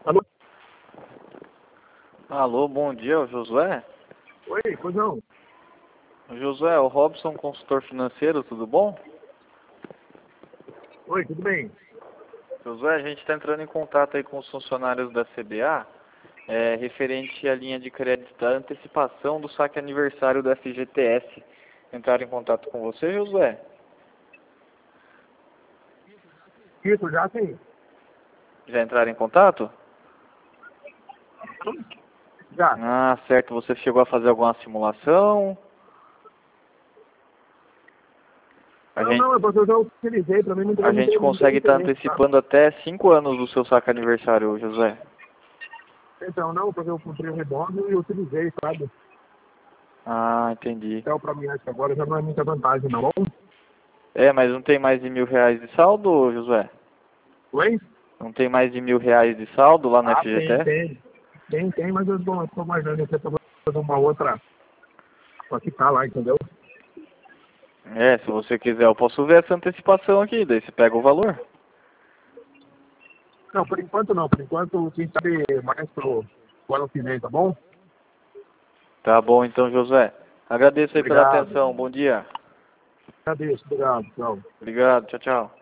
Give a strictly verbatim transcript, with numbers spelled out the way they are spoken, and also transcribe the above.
Alô? Alô, bom dia, o Josué? Oi, pois não. Josué, o Robson, consultor financeiro, tudo bom? Oi, tudo bem? Josué, a gente está entrando em contato aí com os funcionários da C B A, é, referente à linha de crédito da antecipação do saque aniversário do F G T S. Entraram em contato com você, Josué? Isso, já sim. Já entraram em contato? Já. Ah, certo. Você chegou a fazer alguma simulação? A Não, gente, não, é porque eu já utilizei, pra mim não tem, a não gente tem, não tem consegue estar interesse, tá? antecipando até cinco anos do seu saque aniversário, Josué. Então, não, porque eu comprei o redondo e utilizei, sabe? Ah, entendi. Então, pra mim, acho que agora já não é muita vantagem, não. É, mas não tem mais de mil reais de saldo, Josué? Oi? Não tem mais de mil reais de saldo lá no Ah, tem, F G T S? tem. Tem, tem, mas eu tô, eu tô guardando aqui pra fazer uma outra, pra ficar lá, entendeu? É, se você quiser, eu posso ver essa antecipação aqui, daí você pega o valor. Não, por enquanto não. Por enquanto, quem sabe mais pro, pro ano que vem, tá bom? Tá bom então, Josué. Agradeço aí pela Obrigado. atenção. Bom dia. Agradeço, obrigado, tchau. Obrigado. Tchau, tchau.